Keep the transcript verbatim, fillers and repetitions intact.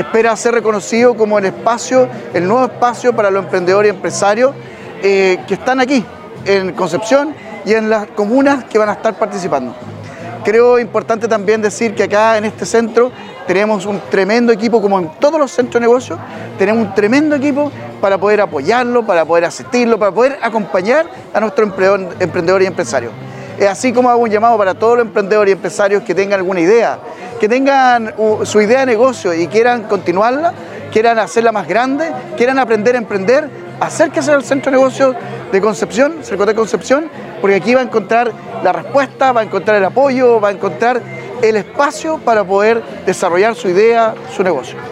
espera ser reconocido como el espacio, el nuevo espacio para los emprendedores y empresarios eh, que están aquí, en Concepción y en las comunas que van a estar participando. Creo importante también decir que acá en este centro tenemos un tremendo equipo, como en todos los centros de negocios, tenemos un tremendo equipo para poder apoyarlo, para poder asistirlo, para poder acompañar a nuestros emprendedores y empresarios. Es así como hago un llamado para todos los emprendedores y empresarios que tengan alguna idea, que tengan su idea de negocio y quieran continuarla, quieran hacerla más grande, quieran aprender a emprender, acérquese al Centro de Negocios de Concepción, Cercotec Concepción, porque aquí va a encontrar la respuesta, va a encontrar el apoyo, va a encontrar el espacio para poder desarrollar su idea, su negocio.